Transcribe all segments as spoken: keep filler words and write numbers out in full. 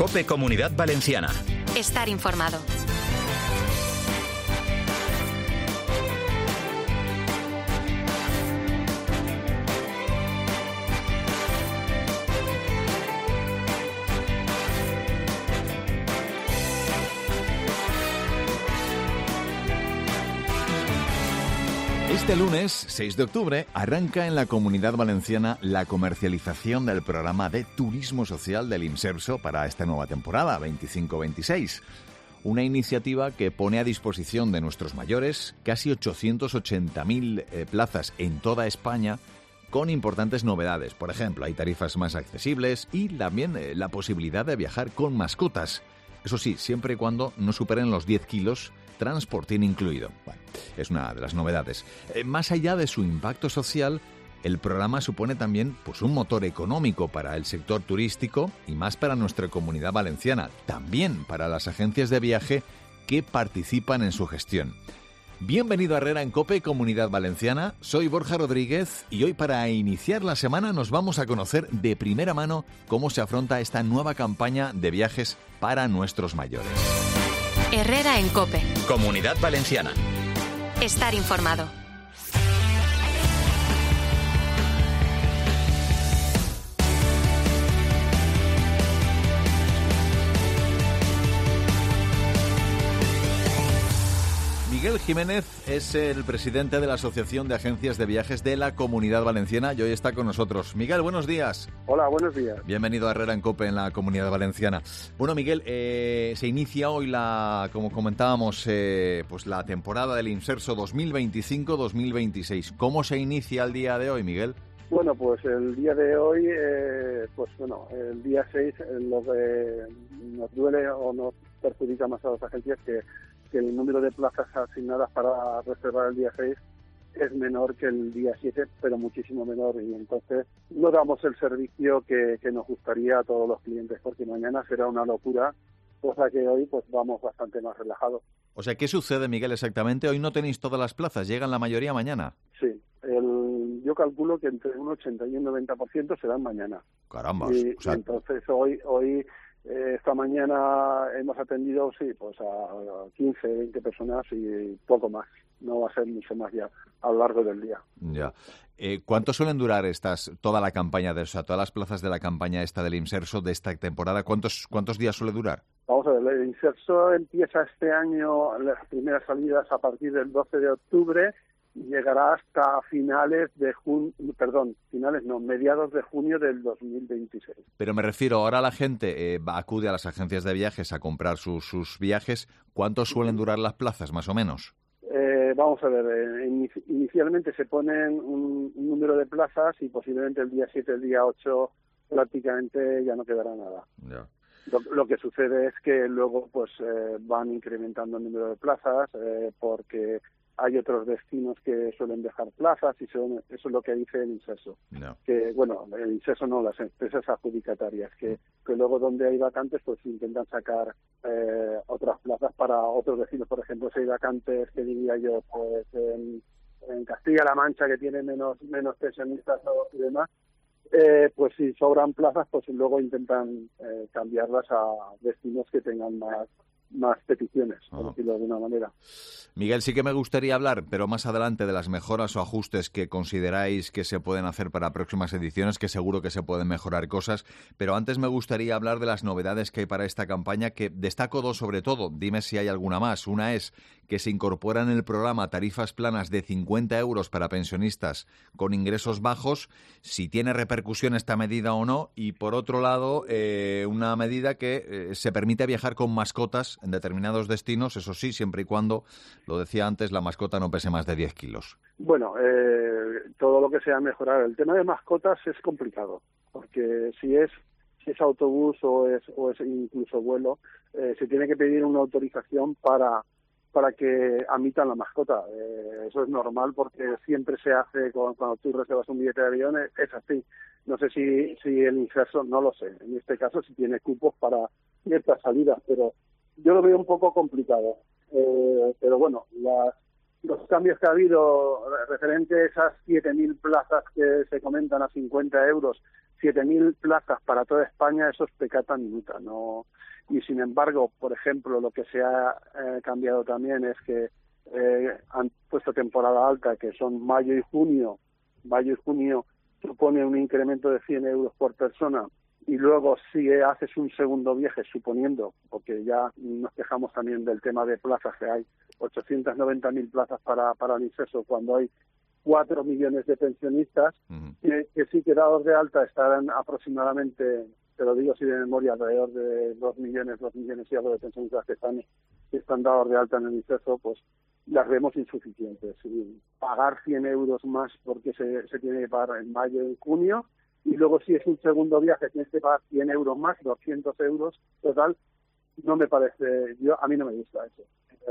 COPE Comunidad Valenciana. Estar informado. Este lunes, seis de octubre, arranca en la Comunidad Valenciana la comercialización del programa de turismo social del Imserso para esta nueva temporada, veinticinco veintiséis. Una iniciativa que pone a disposición de nuestros mayores casi ochocientas ochenta mil eh, plazas en toda España, con importantes novedades. Por ejemplo, hay tarifas más accesibles y también eh, la posibilidad de viajar con mascotas. Eso sí, siempre y cuando no superen los diez kilos, transportín incluido. Bueno, es una de las novedades. Eh, más allá de su impacto social, el programa supone también pues, un motor económico para el sector turístico y más para nuestra Comunidad Valenciana, también para las agencias de viaje que participan en su gestión. Bienvenido a Herrera en COPE, Comunidad Valenciana. Soy Borja Rodríguez y hoy, para iniciar la semana, nos vamos a conocer de primera mano cómo se afronta esta nueva campaña de viajes para nuestros mayores. Herrera en COPE. Comunidad Valenciana. Estar informado. Miguel Jiménez es el presidente de la Asociación de Agencias de Viajes de la Comunidad Valenciana y hoy está con nosotros. Miguel, buenos días. Hola, buenos días. Bienvenido a Herrera en COPE en la Comunidad Valenciana. Bueno, Miguel, eh, se inicia hoy, la, como comentábamos, eh, pues la temporada del Imserso dos mil veinticinco dos mil veintiséis. ¿Cómo se inicia el día de hoy, Miguel? Bueno, pues el día de hoy, eh, pues bueno, el día seis, eh, lo que nos duele o nos perjudica más a las agencias que que el número de plazas asignadas para reservar el día seis es menor que el día siete, pero muchísimo menor, y entonces no damos el servicio que, que nos gustaría a todos los clientes, porque mañana será una locura, cosa que hoy pues vamos bastante más relajados. O sea, ¿qué sucede, Miguel, exactamente? Hoy no tenéis todas las plazas, llegan la mayoría mañana. Sí, el, yo calculo que entre un ochenta y un noventa por ciento serán mañana. Caramba. Y, o sea... y entonces hoy... hoy Eh, esta mañana hemos atendido, sí, pues a quince, veinte personas y poco más. No va a ser mucho más ya a lo largo del día. Ya. Eh, ¿Cuánto suelen durar estas, toda la campaña, de, o sea, todas las plazas de la campaña esta del Imserso de esta temporada? ¿Cuántos, cuántos días suele durar? Vamos a ver, el Imserso empieza este año, las primeras salidas a partir del doce de octubre, llegará hasta finales de junio, perdón, finales no, mediados de junio del dos mil veintiséis. Pero me refiero, ahora la gente eh, va, acude a las agencias de viajes a comprar sus, sus viajes. ¿Cuánto suelen durar las plazas, más o menos? Eh, vamos a ver, eh, inici- inicialmente se ponen un, un número de plazas y posiblemente el día siete, el día ocho prácticamente ya no quedará nada. Ya. Lo, lo que sucede es que luego pues eh, van incrementando el número de plazas eh, porque hay otros destinos que suelen dejar plazas y son, eso es lo que dice el Imserso. No. Que, bueno, el Imserso no, las empresas adjudicatarias, que, que luego donde hay vacantes pues intentan sacar eh, otras plazas para otros destinos. Por ejemplo, si hay vacantes, que diría yo, pues en, en Castilla-La Mancha, que tiene menos, menos pensionistas y demás, eh, pues si sobran plazas, pues luego intentan eh, cambiarlas a destinos que tengan más más peticiones, por oh. decirlo de alguna manera. Miguel, sí que me gustaría hablar, pero más adelante, de las mejoras o ajustes que consideráis que se pueden hacer para próximas ediciones, que seguro que se pueden mejorar cosas, pero antes me gustaría hablar de las novedades que hay para esta campaña, que destaco dos sobre todo. Dime si hay alguna más. Una es que se incorpora en el programa tarifas planas de cincuenta euros para pensionistas con ingresos bajos, si tiene repercusión esta medida o no, y por otro lado, eh, una medida que eh, se permite viajar con mascotas en determinados destinos, eso sí, siempre y cuando, lo decía antes, la mascota no pese más de diez kilos. Bueno, eh, todo lo que sea mejorar. El tema de mascotas es complicado, porque si es si es autobús o es, o es incluso vuelo, eh, se tiene que pedir una autorización para para que admitan la mascota. Eh, eso es normal porque siempre se hace con, cuando tú reservas un billete de avión, es, es así. No sé si, si el Imserso, no lo sé. En este caso, si tiene cupos para ciertas salidas, pero yo lo veo un poco complicado. Eh, pero bueno, las los cambios que ha habido referente a esas siete mil plazas que se comentan a cincuenta euros, siete mil plazas para toda España, eso es peccata minuta, ¿no? Y sin embargo, por ejemplo, lo que se ha eh, cambiado también es que eh, han puesto temporada alta, que son mayo y junio. Mayo y junio supone un incremento de cien euros por persona, y luego si haces un segundo viaje, suponiendo, porque ya nos quejamos también del tema de plazas, que hay ochocientas noventa mil plazas para, para el INSERSO, cuando hay cuatro millones de pensionistas, uh-huh. que, que sí que dados de alta estarán aproximadamente, te lo digo así de memoria, alrededor de dos millones, dos millones y algo de pensionistas que están, que están dados de alta en el INSERSO, pues las vemos insuficientes. Y pagar cien euros más porque se, se tiene que pagar en mayo y junio, y luego si es un segundo viaje tienes que pagar cien euros más, doscientos euros total, no me parece, yo a mí no me gusta eso.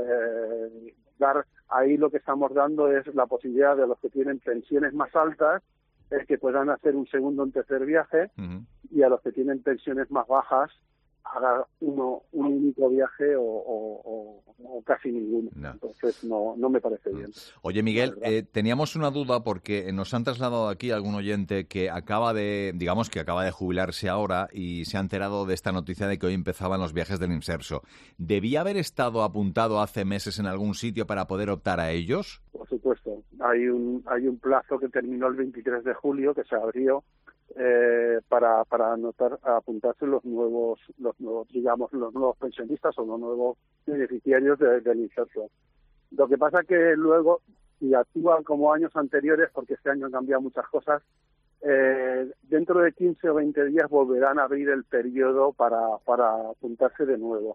Eh, dar ahí lo que estamos dando es la posibilidad de los que tienen pensiones más altas eh, que puedan hacer un segundo o un tercer viaje, uh-huh. y a los que tienen pensiones más bajas haga uno un único viaje o, o, o, o casi ninguno. No. Entonces no no me parece bien. Oye, Miguel, eh, teníamos una duda porque nos han trasladado aquí algún oyente que acaba de, digamos que acaba de jubilarse ahora y se ha enterado de esta noticia de que hoy empezaban los viajes del INSERSO. ¿Debía haber estado apuntado hace meses en algún sitio para poder optar a ellos? Por supuesto. Hay un hay un plazo que terminó el veintitrés de julio que se abrió Eh, para para anotar a apuntarse los nuevos los nuevos digamos los nuevos pensionistas o los nuevos beneficiarios de, del INSERSO. Lo que pasa que luego, si actúan como años anteriores, porque este año han cambiado muchas cosas, eh, dentro de quince o veinte días volverán a abrir el periodo para para apuntarse de nuevo.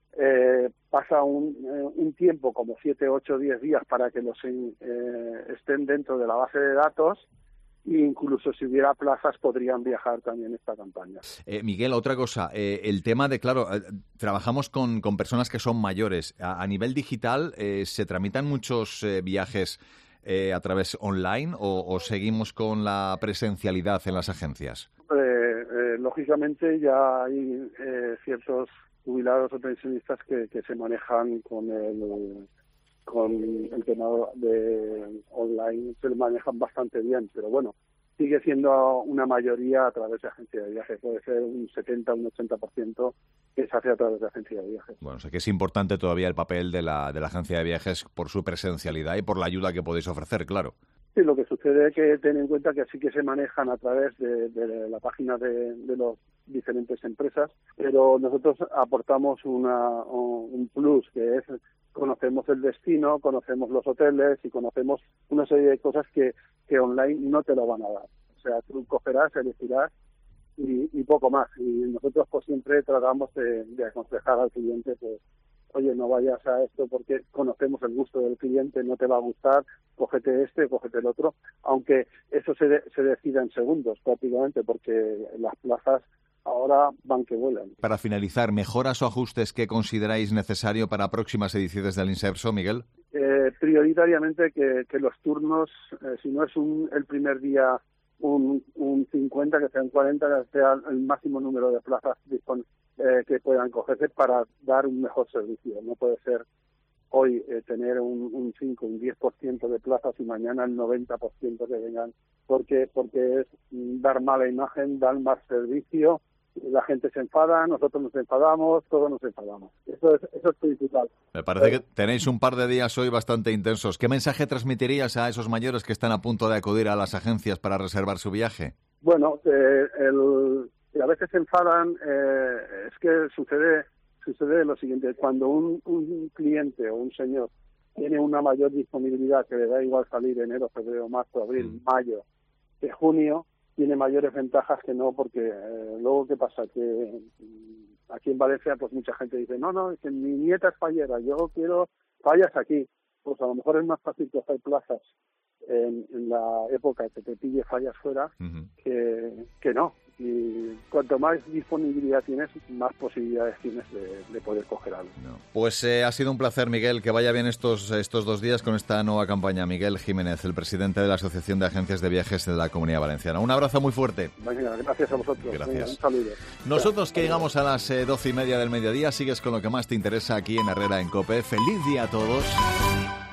Eh, pasa un, eh, un tiempo, como siete, ocho, diez días, para que los eh, estén dentro de la base de datos. E incluso si hubiera plazas podrían viajar también esta campaña. Eh, Miguel, otra cosa, eh, el tema de, claro, eh, trabajamos con, con personas que son mayores. A, a nivel digital, eh, ¿se tramitan muchos eh, viajes eh, a través online o, o seguimos con la presencialidad en las agencias? Eh, eh, lógicamente ya hay eh, ciertos jubilados o pensionistas que, que se manejan con el... con el tema de online, se lo manejan bastante bien, pero bueno, sigue siendo una mayoría a través de agencias de viajes, puede ser un setenta, un ochenta por ciento que se hace a través de agencias de viajes. Bueno, o sea que es importante todavía el papel de la, de la agencia de viajes por su presencialidad y por la ayuda que podéis ofrecer, claro. Sí, lo que sucede es que ten en cuenta que sí que se manejan a través de, de la página de, de las diferentes empresas, pero nosotros aportamos una, un plus, que es conocemos el destino, conocemos los hoteles y conocemos una serie de cosas que, que online no te lo van a dar. O sea, tú cogerás, elegirás y, y poco más. Y nosotros pues siempre tratamos de, de aconsejar al cliente, pues, oye, no vayas a esto porque conocemos el gusto del cliente, no te va a gustar, cógete este, cógete el otro, aunque eso se, de, se decida en segundos prácticamente, porque las plazas ahora van que vuelan. Para finalizar, ¿mejoras o ajustes que consideráis necesario para próximas ediciones del INSERSO, Miguel? Eh, prioritariamente que, que los turnos, eh, si no es un, el primer día un, un cincuenta, que sean cuarenta, que sea el máximo número de plazas disponibles eh, que puedan cogerse para dar un mejor servicio. No puede ser hoy eh, tener un, un cinco, un diez por ciento de plazas y mañana el noventa por ciento que vengan, porque porque es dar mala imagen, dar mal servicio. La gente se enfada, nosotros nos enfadamos, todos nos enfadamos. Eso es, eso es principal. Me parece que tenéis un par de días hoy bastante intensos. ¿Qué mensaje transmitirías a esos mayores que están a punto de acudir a las agencias para reservar su viaje? Bueno, eh, el, a veces se enfadan, eh, es que sucede sucede lo siguiente, cuando un, un cliente o un señor tiene una mayor disponibilidad, que le da igual salir enero, febrero, marzo, abril, mm. mayo, que junio, tiene mayores ventajas que no, porque eh, luego ¿qué pasa? Que eh, aquí en Valencia pues mucha gente dice, no, no, es que mi nieta es fallera, yo quiero fallas aquí. Pues a lo mejor es más fácil coger plazas en, en la época que te pille fallas fuera, uh-huh. que, que no. Y cuanto más disponibilidad tienes, más posibilidades tienes de, de poder coger algo. No. Pues eh, ha sido un placer, Miguel, que vaya bien estos estos dos días con esta nueva campaña. Miguel Jiménez, el presidente de la Asociación de Agencias de Viajes de la Comunidad Valenciana. Un abrazo muy fuerte. Venga, gracias a vosotros. Gracias. Venga, un saludo. Nosotros que llegamos a las eh, doce y media del mediodía, sigues con lo que más te interesa aquí en Herrera en COPE. ¡Feliz día a todos!